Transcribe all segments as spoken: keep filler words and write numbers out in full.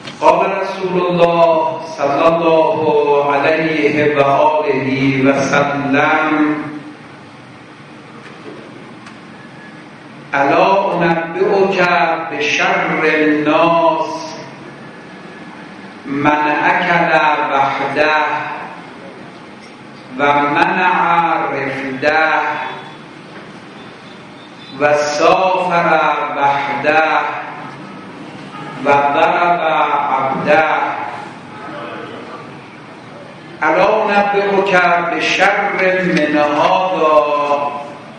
قال رسول الله صلی الله علیه و آله و سلم: الا انبئک بشر الناس من اکل وحده و منع رفده و سافر وحده و ضرب عبده. الا انبئک بشر من هذا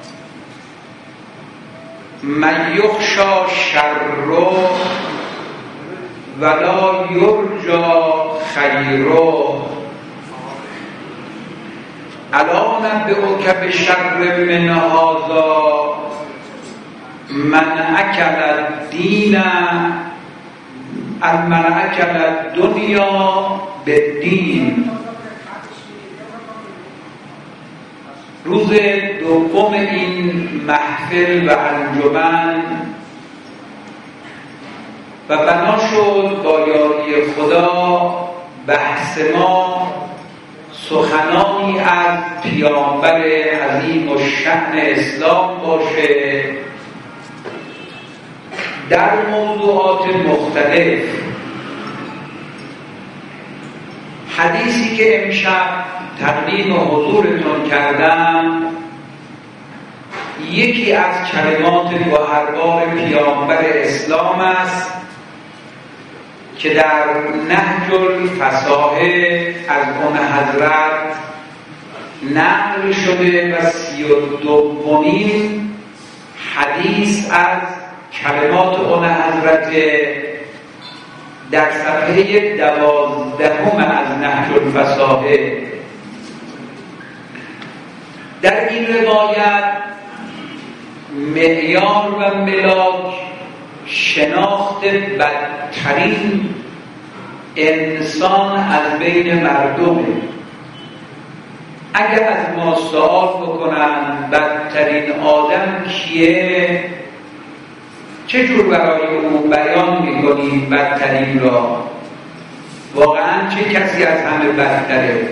من یخشی شره ولا یرجی خیره. الا انبئک بشر من هذا من اکل الدین من اکل الدنیا بالدین. روز دوم این محفل و انجمن و بنا شد با یاری خدا بحث ما سخنانی از پیامبر عظیم الشأن اسلام باشه در موضوعات مختلف. حدیثی که امشب تقدیم حضورتون کردم یکی از کلمات گوهربار پیامبر اسلام است که در نهج الفصاحه از اون حضرت نقل شده و سی و دومین حدیث از کلمات اون حضرت در صفحه دوازدهم از نهج الفصاحه. در این روایت معیار و ملاک شناخت بدترین انسان از بین مردمه. اگر از ما سوال بکنن بدترین آدم کیه، چجور برای او بیان میکنیم بدترین را؟ واقعا چه کسی از همه بدتره؟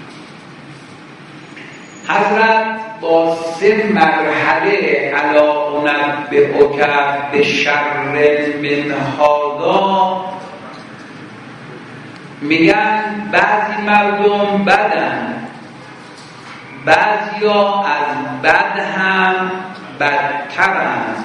حضرت با سه مرحله الا انبئک بشر من هذا میگن بعضی مردم بدن، بعضیا از بد هم بدترند،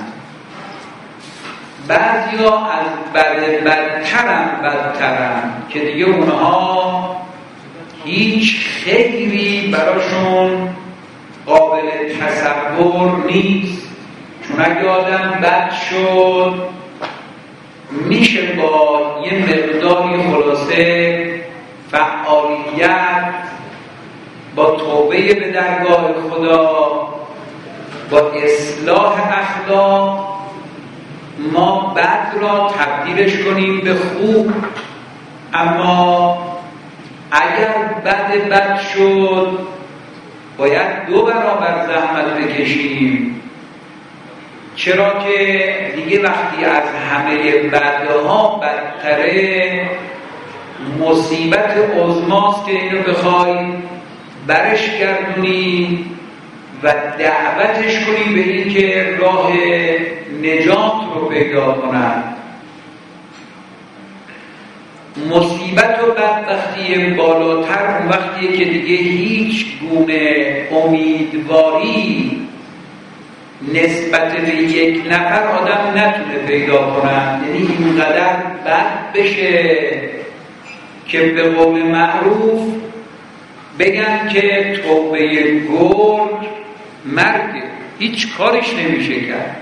بعضیا از بد بدترم بدترم که دیگه اونها هیچ خیری براشون قابل تصور نیست. چون اگه آدم بد شد میشه با یه مقداری خلاصه فعالیت، با توبه به درگاه خدا، با اصلاح اخلاق ما بد را تبدیلش کنیم به خوب. اما اگر بد بد شد باید دو برابر زحمت بکشیم، چرا که دیگه وقتی از همه بدها بدتره مصیبت عظماست که اینو بخوای برش گردونی و دعوتش کنی به این که راه نجات رو پیدا کنن. مصیبت و بدبختی بالاتر اون وقتیه که دیگه هیچ گونه امیدواری نسبت به یک نفر آدم نتونه پیدا کنن. یعنی اینقدر بد بشه که به قول معروف بگن که توبه گرگ مرگ، هیچ کارش نمیشه کرد.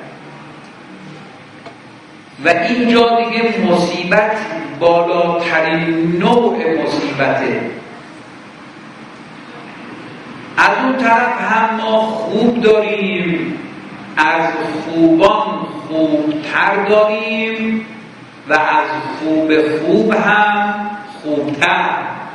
و اینجا دیگه مصیبت بالاترین نوع مصیبته. از اون طرف هم ما خوب داریم، از خوبان خوبتر داریم و از خوب خوب هم خوبتر.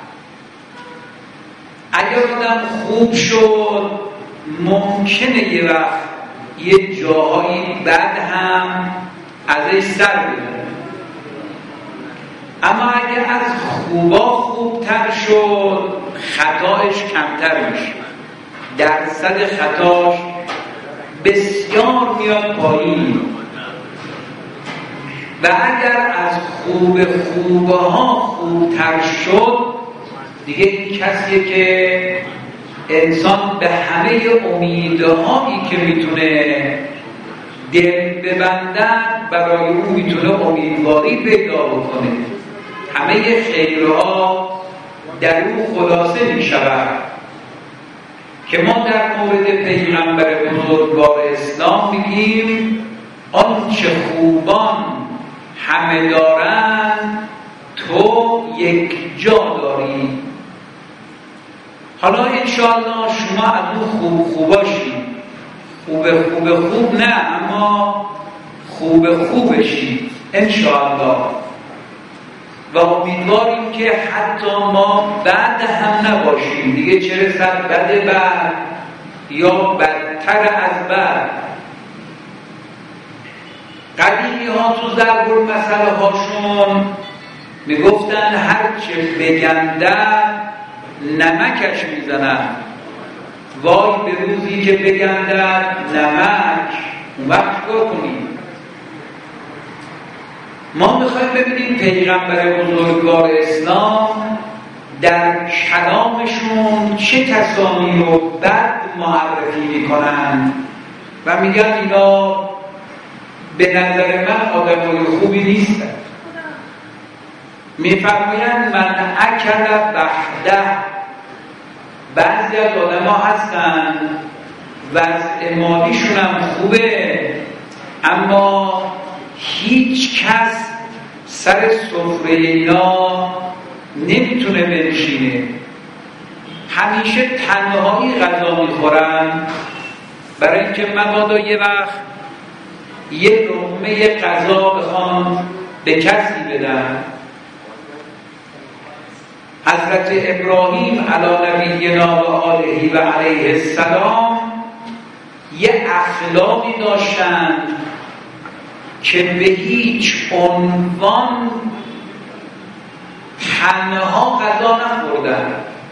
اگر آدم خوب شد ممکنه یه وقت یه جاهایی بد هم ازش سر بزنه، اما اگه از خوبا خوبتر شد خطاش کمتر میشه، درصد خطاش بسیار میاد پایین. و اگر از خوب خوبه ها خوبتر شد دیگه این کسیه که انسان به همه امیدهایی که میتونه دل ببندن برای اون میتونه امیدواری پیدا بکنه، همه خیرها در اون خلاصه میشود. که ما در مورد پیغمبر بزرگوار اسلام میگیم آنچه خوبان همه دارند تو یک جا داری. حالا انشاءالله شما از اون خوب خوباشید، خوب خوب خوب نه اما خوب خوبشید انشاءالله. و امیدواریم که حتی ما بعد هم نباشیم دیگه، چه رسد بد بعد یا بدتر از بعد. قدیمی ها تو ضرب المثل هاشون میگفتن هرچه بگندن نمکش میزنن. وای به روزی که بگندن نمک، اون وقت کار کنیم. ما میخوایم ببینیم پیغمبر بزرگوار اسلام در کلامشون چه کسانی رو بد معرفی میکنن و میگن اینا به نظر من آدمای خوبی نیستن. میفرمایند من اکل بحده، بعضی از آدم ها هستن وضع مالیشون هم خوبه اما هیچ کس سر سفره اینا نمیتونه بنشینه، همیشه تنهایی غذا میخورن برای اینکه مبادا یه وقت یه لقمه غذا بخوان به کسی بدن. حضرت ابراهیم علی نبینا و آله و علیه السلام یه اخلاقی داشتن که به هیچ عنوان تنها غذا نخوردن،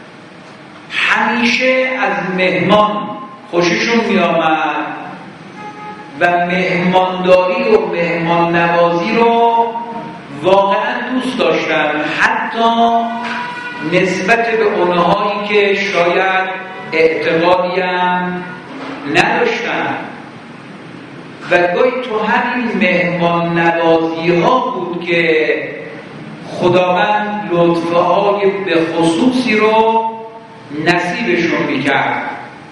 همیشه از مهمان خوششون می آمد و مهمانداری و مهمان نوازی رو واقعا دوست داشتن، حتی نسبت به اونهایی که شاید اعتقادی هم نداشتن. و گاهی تو همین مهمان نوازی ها بود که خداوند لطفهای به خصوصی رو نصیبشون میکرد.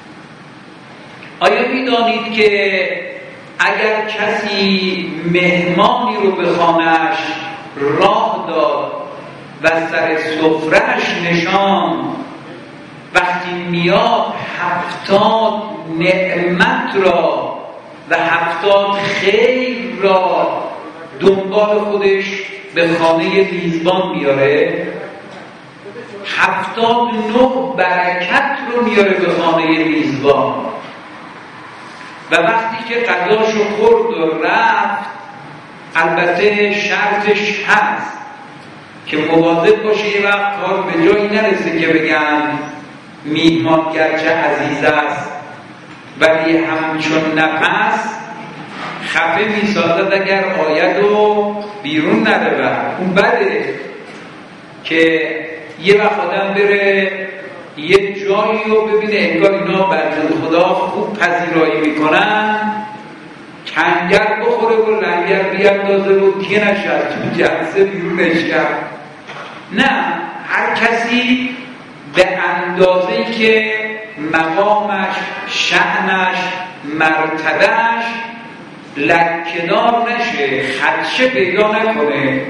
آیا میدانید که اگر کسی مهمانی رو به خانه‌اش راه داد و سر سفره‌اش نشان، وقتی میاد هفتاد نعمت را و هفتاد خیر را دنبال خودش به خانه میزبان میاره، هفتاد نه برکت رو میاره به خانه میزبان. و وقتی که غذاشو خورد و رفت، البته شرطش هست که مواظب باشه یه وقت کار به جایی نرسه که بگن میهمان گرچه عزیز است ولی همچون نفس خفه میسازد اگر آید و بیرون نرود. اون بده که یه وقت آدم بره یه جایی رو ببینه انگار اینا بنده خدا خوب پذیرایی میکنن، کنگر بخوره و لنگر بیاندازه و تینش از تو جلسه بیرونش کرد. نه، هر کسی به اندازه‌ای که مقامش، شأنش، مرتبهش لکه‌دار نشه، خدشه پیدا نکنه،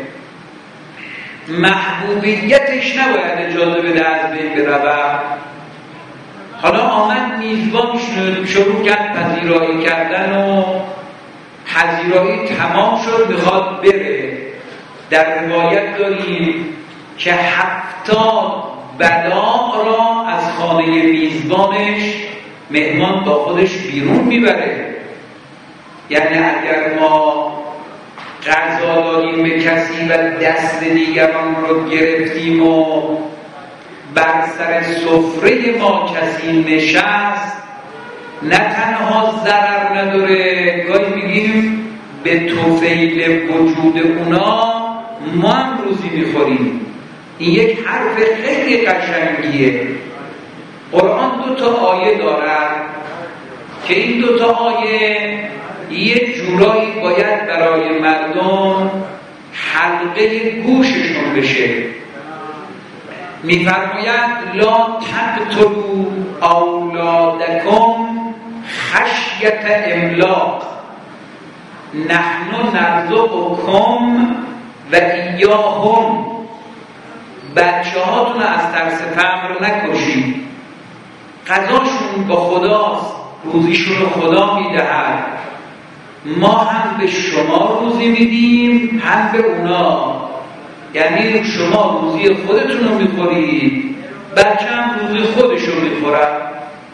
محبوبیتش نباید اجازه بده از بین برود. حالا آمد میزبان شروع کرد پذیرایی کردن و پذیرایی تمام شد، میخواد بره. در روایت داریم که هفتاد بلا را از خانه میزبانش مهمان با خودش بیرون میبره. یعنی اگر ما غذا دادیم به کسی و دست دیگران رو گرفتیم و بر سر سفره ما کسی نشست، نه تنها ضرر نداره، گاهی میگیم به طفیل وجود اونا ما هم روزی میخوریم. این یک حرف خیلی قشنگیه. قرآن دو تا آیه دارد که این دو تا آیه یه جورایی باید برای مردم حلقه گوششون بشه. میفرماید لا تقتلوا اولادکم خشیت املاق نحن نرزقکم و ایاهم. بچه هاتون از ترس فقر نکشید، قضاشون با خداست، روزیشون رو خدا میدهد، ما هم به شما روزی میدیم هم به اونا. یعنی شما روزی خودتون رو میخورید، بچه هم روزی خودش رو میخورد.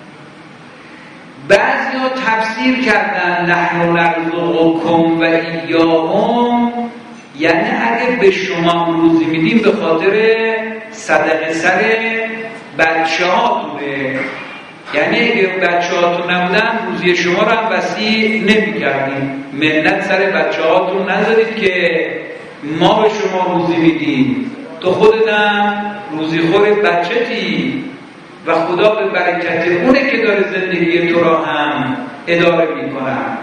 بعضی ها تفسیر کردن نحن نرزقکم و ایاهم، یعنی اگه به شما روزی میدیم به خاطر صدقه سر بچه هاتونه، یعنی اگه بچه هاتون نبودن روزی شما رو هم وسیع نمی کردیم، منت سر بچه هاتون نذارید که ما به شما روزی میدیم، تو خودتم روزی خور بچتی و خدا به برکت اونه که داره زندگی تو را هم اداره میکنن.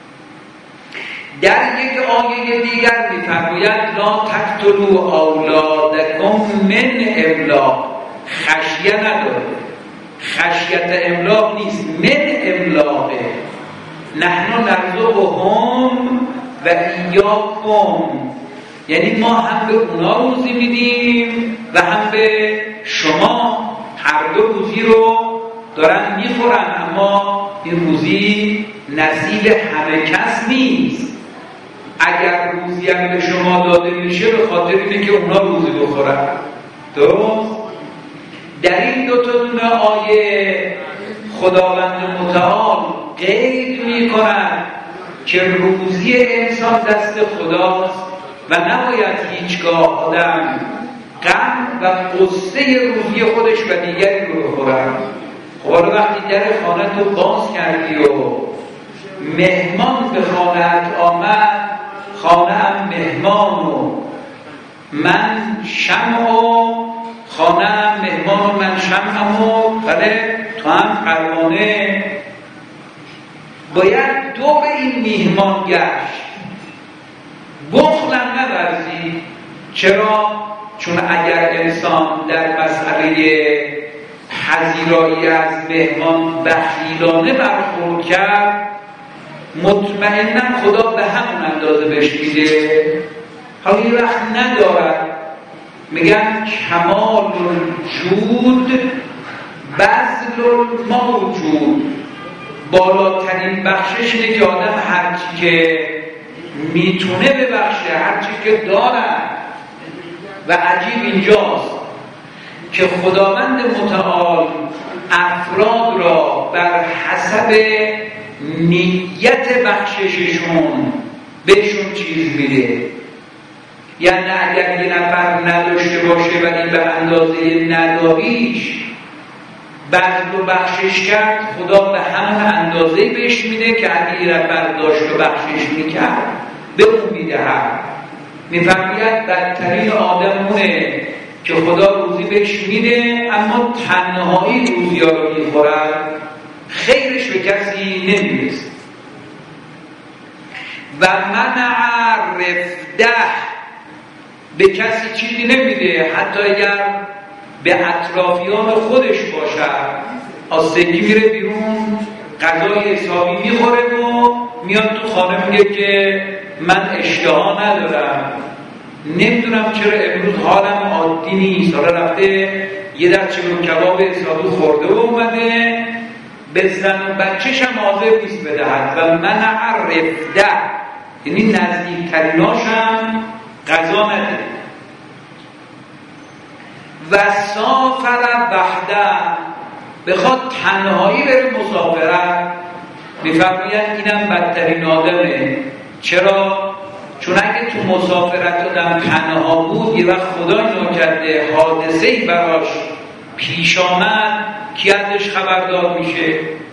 در یک آیه دیگر میفرماید لا تقتلوا اولادکم من املاق. خشیه نداره، خشیت املاق نیست، من املاقه. نحن نرزقهم و ایاکم، یعنی ما هم به اونا روزی میدیم و هم به شما. هر دو روزی رو دارن میخورن، اما این روزی نصیب همه کس نیست. اگر روزی هم به شما داده میشه به خاطر اینه که اونا روزی بخورن. درست؟ در این دو تا دونه آیه خداوند متعال قید میکنن که روزی انسان دست خداست و نباید هیچگاه آدم غم و قصه روزی خودش و دیگری رو بخورن. خب حالا وقتی در خانه تو باز کردی و مهمان به خانه‌ات آمد، خانه هم مهمان و من شمع و خانه هم مهمان و من شمعم و بله تو هم پروانه، باید دور این میهمان گشت، بخلم نورزی. چرا؟ چون اگر انسان در مسئله پذیرایی از مهمان بخیلانه برخورد کرد، مطمئنا خدا به همون اندازه بهش میده. حالا یه وقت ندارد، میگن کمال الجود بذل الموجود. بالاترین بخشش اینه که آدم هرچی که میتونه ببخشه، هرچی که دارد. و عجیب اینجاست که خداوند متعال افراد را بر حسب نیت بخشششون بهشون چیز میده. یعنی اگر یه نفر نداشته باشه ولی به اندازه نداریش بذل و بخشش کرد، خدا به همون اندازه بهش میده که اگه یه نفر داشت و بخشش میکرد به اون میدهد. میفرماید بدترین آدم اونه که خدا روزی بهش میده اما تنهایی روزی ها رو میخورد، خیرش به کسی نمیرسه. و منع رفده، به کسی چیزی نمیده، حتی اگر به اطرافیان خودش باشد. آستگی میره بیرون غذای حسابی میخوره و میاد تو خانه میگه که من اشتها ندارم، نمیدونم چرا امروز حالم عادی نیست، حالا رفته یه درچه کباب حسابی خورده و اومده به زن و بچه‌ش هم حاضر نیست بدهد. و منع رفده یعنی نزدیکتریناش هم غذا نده. و سافر وحده، بخواد تنهایی بره مسافرت، میفرماید اینم بدترین آدمه. چرا؟ چون اگه تو مسافرت آدم تنها بود یه وقت خدا ناکرده حادثه‌ای براش پیش آمد کی ازش خبردار میشه؟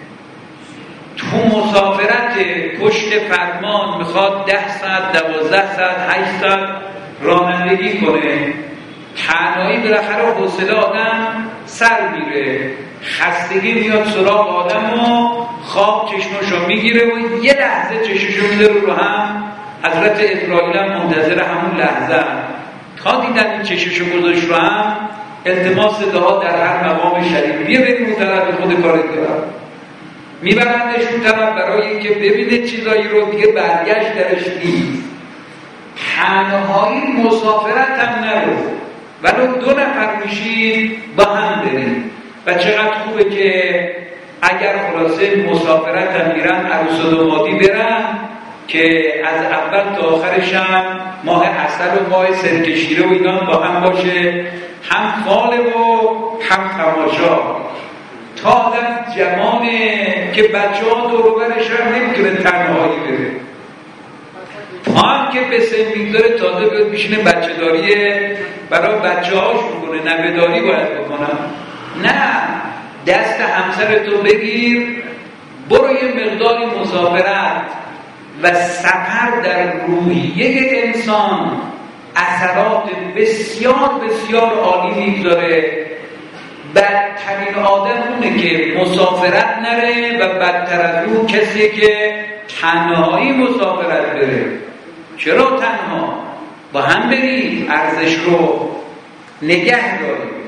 تو مسافرت پشت فرمان میخواد ده ساعت دوازده ساعت هشت ساعت رانندگی کنه، تنهایی بالاخره حوصله آدم سر میره، خستگی میاد سراغ آدم و خواب چشمشو میگیره و یه لحظه چشمشو میذاره رو هم. حضرت اسرائیل هم منتظر همون لحظه تا دیدن این چشمشو گذاشت رو هم، التماس دعا در هر مقام شریف بیا بریم اون طرف خود کارت دارم، میبرندش اون طرف برای اینکه ببینه چیزایی رو دیگه برگشت درش نیست. تنهایی مسافرت هم نرو، ولو دو نفر میشید با هم برید. و چقدر خوبه که اگر خلاصه مسافرت هم میرن عروس و دامادی برن که از اول تا آخرش هم ماه عسل و ماه سرکه شیره و اینا با هم باشه، هم فاله و هم تماشا. تا آدم جوانه که بچه ها دور برش هم نمیتونه تنهایی بره، تا هم که به سن میگذاره تازه بیاد میشینه بچه داریه برای بچه هاش بکنه، نوه‌داری باید بکنم. نه، دست همسرتو بگیر برو یه مقداری مسافرت و سفر در روحیه انسان اثرات بسیار بسیار عالی میگذاره. بدترین آدم اونه که مسافرت نره و بدتر از اون کسی که تنهایی مسافرت بره. چرا تنها؟ با هم برید، ارزش رو نگه دارید.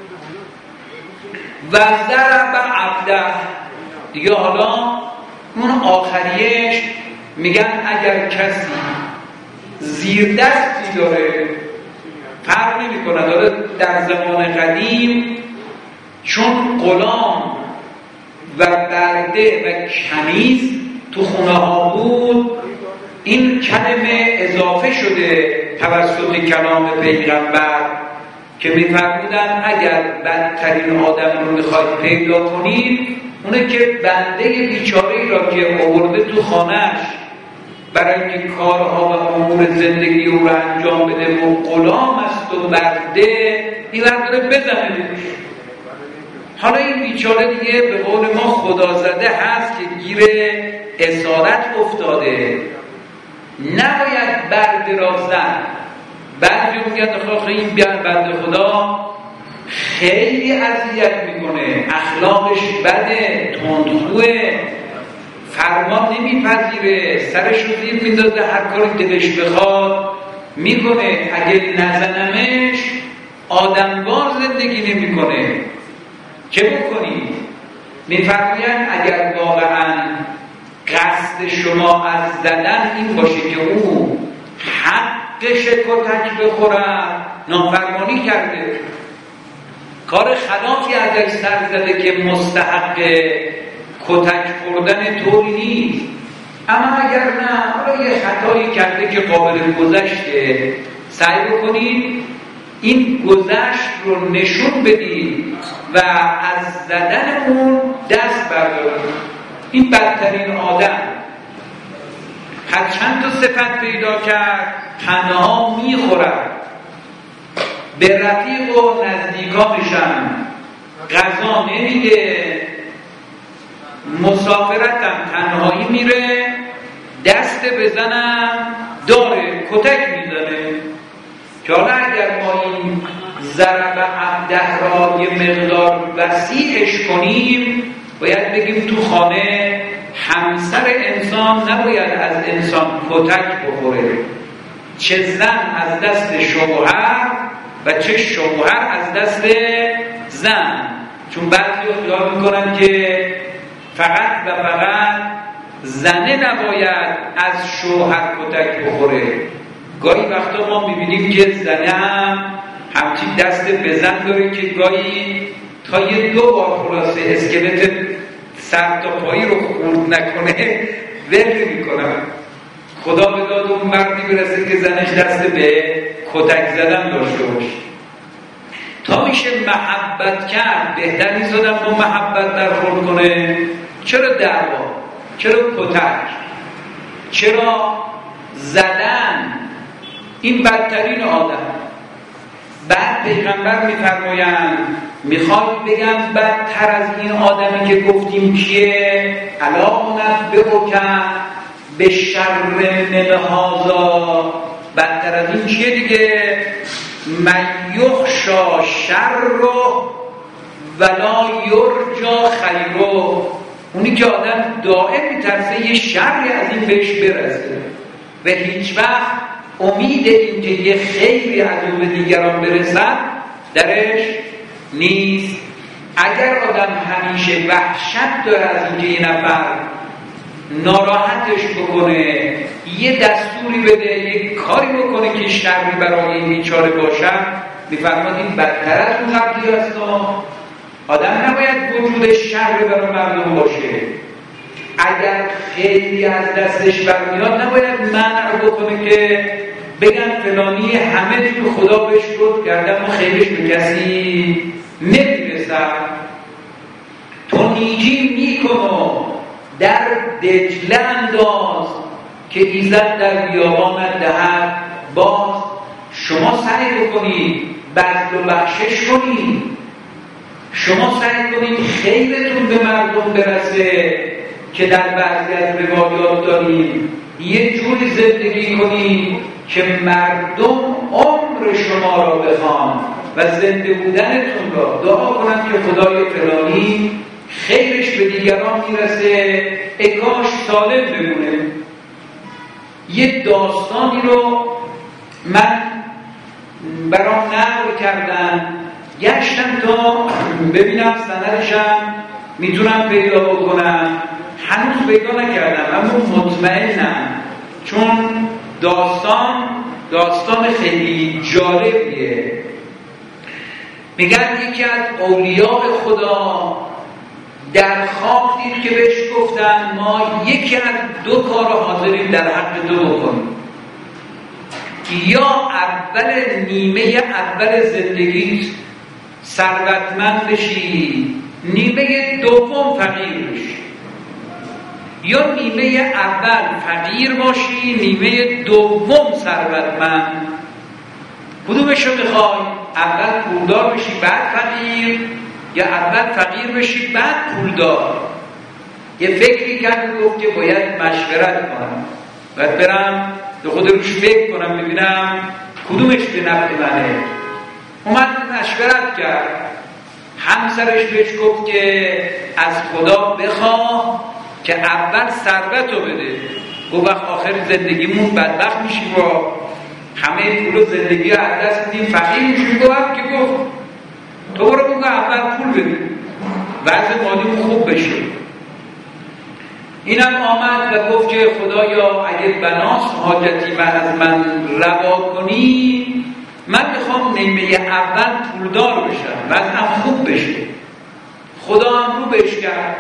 و ضرب عبده دیگه. حالا اون آخریش میگن اگر کسی زیر دستی داره، فرق نمی کنه. داره در زمان قدیم چون غلام و برده و کنیز تو خونه ها بود، این کلمه اضافه شده توسط کلام پیغمبر که می‌فرمودن اگر بدترین آدم رو میخواید پیدا کنید، اونه که بنده بیچاره‌ای را که آورده تو خانه‌اش برای اینکه کارها و امور زندگی رو انجام بده و غلام است و برده، این داره بزنه بهش. حالا این بیچاره دیگه به قول ما خدا زده هست که گیر اسارت افتاده، نباید برده را زن. بعضی میگن آخه این بنده خدا خیلی اذیت میکنه، اخلاقش بده، تندخوه، فرمان نمیپذیره، سرش رو زیر میندازه، هر کاری دلش بخواد میکنه، اگه نزنمش آدموار زندگی نمیکنه، چه بکنی؟ میفرماین اگر واقعا قصد شما از زدن این باشه که او حقش کتک بخورد، نافرمانی کرده، کار خلافی ازش سر زده که مستحق کتک خوردن طوری نیست. اما اگر نه، حالا یه خطایی کرده که قابل گذشته، سعی بکنید این گذشت رو نشون بدید و از زدن اون دست بردارید. این بدترین آدم پس چند تا صفت پیدا کرد، تنها میخورد، به رفیق و نزدیکانشم غذا نمیده، مسافرتم تنهایی میره، دست بزنم داره، کتک میزنه. که حالا اگر ما این ضرب عبده را یه مقدار وسیعش کنیم، باید بگیم تو خانه همسر انسان نباید از انسان کتک بخوره، چه زن از دست شوهر و چه شوهر از دست زن. چون بعضی خیال میکنن که فقط و فقط زنه نباید از شوهر کتک بخوره. گاهی وقتا ما میبینیم که زنه هم همچین دست به زن داره که گاهی تا یه دو بار خلاصه اسکلت سر تا پایی رو خورد نکنه ول میکنن. خدا به داد اون مردی برسه که زنش دست به کتک زدن داشته باشه. تا میشه محبت کرد، بهتر نیست آدم با محبت برخورد کنه. چرا دعوا؟ چرا کتک؟ چرا زدن این بدترین آدم. بعد پیغمبر میفرمایند میخواد بگم بدتر از این آدمی که گفتیم کیه؟ الا انبئکم بشر من هذا، بدتر از این چیه دیگه؟ من یخشا شره ولا یرجا خیره، اونی که آدم دائم میترسه یه شری از این بهش برسه و هیچ وقت امید این که یه خیری از اون به دیگران برسد درش نیست. اگر آدم همیشه وحشت داره از اینکه یه نفر ناراحتش بکنه، یه دستوری بده، یه کاری بکنه که شری برای این بیچاره باشد، میفرماد این بدتر از اون قبلی است. آدم نباید وجودش شر برای مردم باشه. اگر خیلی از دستش برمیاد نباید منع بکنه که بگن فلانی همه جور خدا بهش لطف کرده اما خیلیش به کسی نمیرسد. تو نیکی میکنو در دجله انداز که ایزد در بیابانت دهد باز. شما سعی بکنید بذل و بخشش کنید، شما سعی کنید خیرتون به مردم برسه که در بعضی از روایات داریم یه جوری زندگی کنید که مردم عمر شما را بخوان و زنده بودنتون را دعا کنند که خدای فلانی خیرش به دیگران میرسه، اکاش سالم بمونه. یه داستانی رو من برام نقل کردن، گشتم تا ببینم سندشم میتونم پیدا بکنم، هنوز پیدا نکردم اما مطمئنم چون داستان داستان خیلی جالبیه. میگن یکی از اولیاء خدا در خواب دید که بهش گفتن ما یکی از دو کار حاضریم در حق تو بکنیم، یا اول نیمه اول زندگیت ثروتمند بشی، نیمه دوم فقیر بشی، یا نیمه اول فقیر باشی، نیمه دوم ثروتمند. کدومشو میخوای؟ اول پولدار بشی بعد فقیر، یا اول فقیر بشی بعد پولدار؟ یه فکری کرد و گفت که باید مشورت کنم، باید برم به خود روش فکر کنم ببینم کدومش به نفع منه. اومد مشورت کرد، همسرش بهش گفت که از خدا بخواه که اول ثروت رو بده. گفت وقت آخر زندگیمون بدبخت میشیم و همه پول و زندگی رو از دست میدیم فقیر میشیم. گفت که گفت تو برو بگو اول پول بده وضع مالیمون خوب بشه. اینم آمد و گفت که خدایا اگه بناس حاجتی و از من روا کنی، من میخوام نیمه اول پولدار بشم وضعم خوب بشه. خدا هم رو بهش کرد،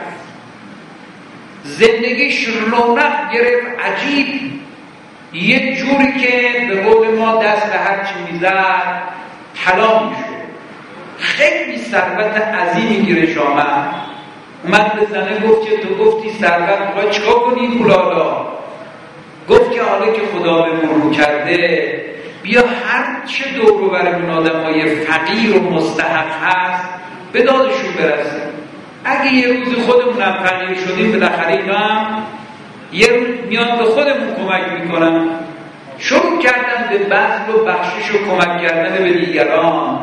زندگیش رونق گرفت عجیب، یک جوری که به قول ما دست به هر چی میزد طلا میشد. خیلی ثروت عظیمی گیرش آمد. اومد به زنه گفت که تو گفتی ثروت میخوای چیکار کنی پولادا؟ گفت که حالا که خدا به مرو کرده بیا هر چه دور و برمون آدمای فقیر و مستحق هست به دادشون برسه. اگه یه روز خودمون هم فقیر شدیم بالاخره اینا هم یه روز میان به خودمون کمک میکنن. شروع کردن به بذل و بخشش و کمک کردن به دیگران.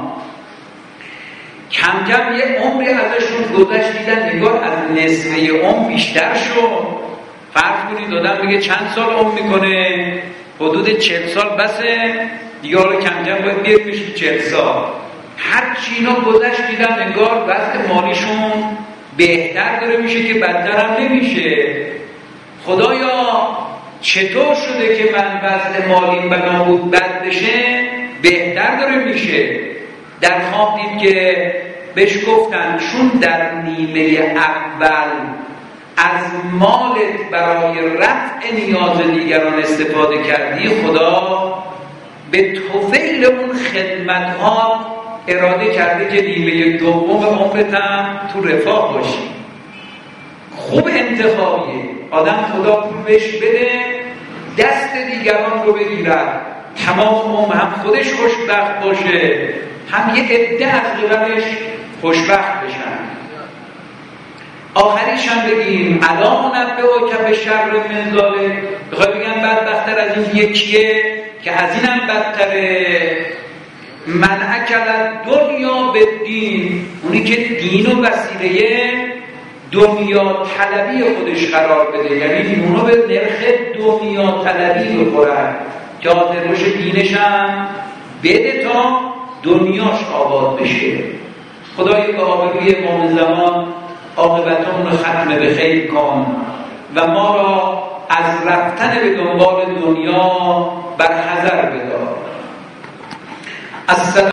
کم کم یه عمری ازشون گذشت، دیدن نگار از نصفه عمر بیشتر شد. فرض کنید دادن بگه چند سال عمر میکنه، حدود چهل سال بسه دیگه، حالا کم کم باید بیاد بشه چهل سال. هر چی اینا گذشت دیدن نگار وضع مالیشون بهتر داره میشه که بدتر هم نمیشه. خدایا چطور شده که من وضع مالیم بنا بود بد بشه بهتر داره میشه؟ در خواب دید که بهش گفتن چون در نیمه اول از مالت برای رفع نیاز دیگران استفاده کردی، خدا به طفیل اون خدمت‌ها اراده کرده که نیمه دوم عمرت هم تو رفاه باشی. خوب انتخابیه آدم خدا پول بهش بده دست دیگران رو بگیرد، تمام هم خودش خوشبخت باشه، هم یه عده از قبلش خوشبخت بشن. آخریش هم بگیم الا ننبئک بشر من ذلک، بخوای بگم بدبخت‌تر از این یکیه که از اینم بدتره. من اکل دنیا به دین، اونی که دین و وسیله دنیا طلبی خودش قرار بده، یعنی اونو به نرخ دنیا طلبی بخورن که حاضر باشه دینش هم بده تا دنیاش آباد بشه. خدای به آبروی امام زمان عاقبتمون رو ختم به خیر کن و ما را از رفتن به دنبال دنیا بر حذر بدار.